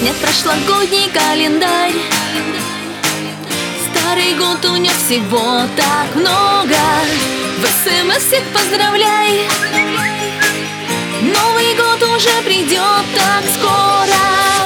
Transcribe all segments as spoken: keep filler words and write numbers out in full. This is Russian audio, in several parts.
снят прошлогодний календарь. Старый год унес всего так много. В СМС всех поздравляй. Новый год уже придет так скоро.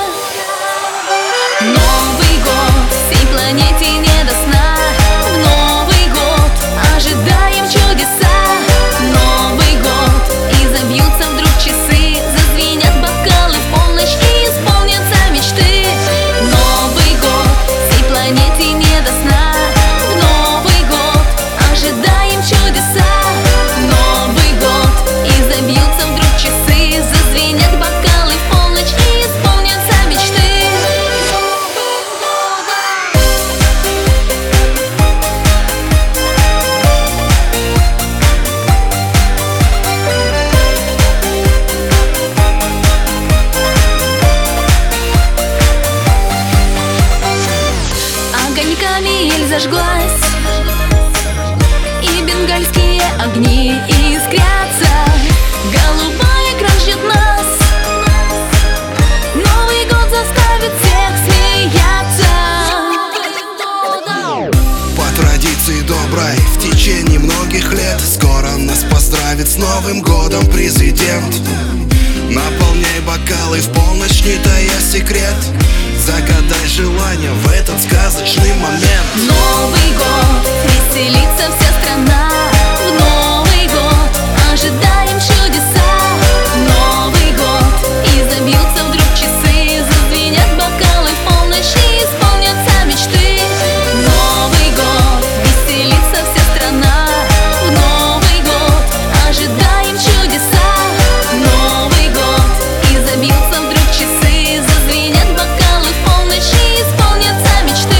Новый год, всей планете не до сна. В Новый год ожидаем чудеса. Новый год, и забьются вдруг часы. Зазвенят бокалы в полночь и исполнятся мечты. Новый год, всей планете не до сна. В Новый год ожидаем чудеса. Новый год, и забьются вдруг часы. Зазвенят бокалы в полночь и исполнятся мечты. Огоньками ель зажглась, и бенгальские огни искрятся. Голубой экран ждет нас. Новый год заставит всех смеяться. По традиции доброй в течение многих лет скоро нас поздравит с Новым годом президент. Наполняй бокалы в полночь, не тая секрет. Загадай желание в этот сказочный момент. Новый год, веселится вся страна. В Новый год ожидаем чудеса. Новый год, и забьются вдруг часы. Зазвенят бокалы в полночь и исполнятся мечты. Новый год, веселится вся страна. В Новый год ожидаем чудеса. Новый год, и забьются вдруг часы. Зазвенят бокалы в полночь и исполнятся мечты.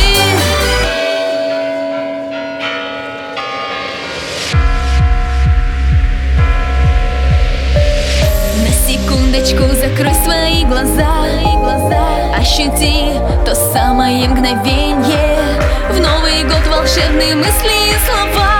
На секундочку закрой свои глаза, ощути то самое мгновенье. В Новый год волшебные мысли и слова.